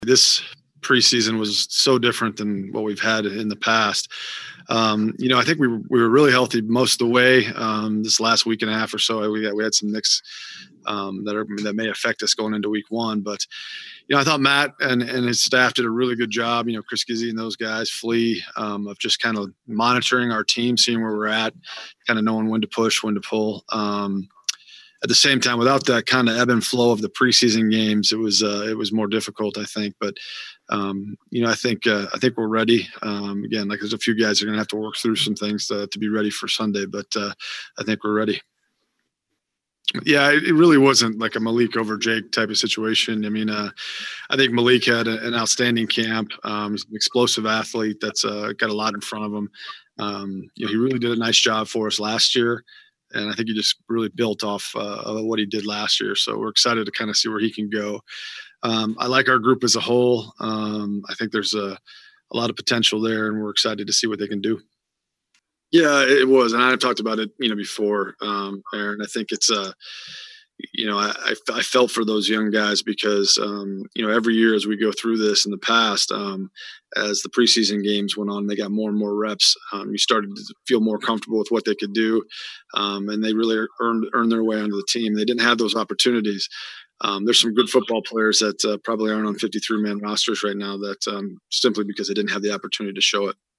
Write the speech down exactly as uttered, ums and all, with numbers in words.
This preseason was so different than what we've had in the past. Um, you know, I think we were, we were really healthy most of the way. Um, this last week and a half or so, we had, we had some nicks um, that are that may affect us going into week one. But you know, I thought Matt and, and his staff did a really good job. You know, Chris Gizzy and those guys, Flea, um, of just kind of monitoring our team, seeing where we're at, kind of knowing when to push, when to pull. Um, at the same time, without that kind of ebb and flow of the preseason games, it was uh, it was more difficult, I think. But um, you know, I think uh, I think we're ready. Um, again, like there's a few guys that are going to have to work through some things to, to be ready for Sunday, but uh, I think we're ready. Yeah, it really wasn't like a Malik over Jake type of situation. I mean, uh, I think Malik had a, an outstanding camp. Um, he's an explosive athlete that's uh, got a lot in front of him. Um, you know, he really did a nice job for us last year, and I think he just really built off uh, of what he did last year. So we're excited to kind of see where he can go. Um, I like our group as a whole. Um, I think there's a, a lot of potential there, and we're excited to see what they can do. Yeah, it was, and I've talked about it, you know, before, um, Aaron. I think it's, uh, you know, I, I, I felt for those young guys because, um, you know, every year as we go through this in the past, um, as the preseason games went on, they got more and more reps. Um, you started to feel more comfortable with what they could do, um, and they really earned earned their way onto the team. They didn't have those opportunities. Um, there's some good football players that uh, probably aren't on fifty-three man rosters right now that um, simply because they didn't have the opportunity to show it.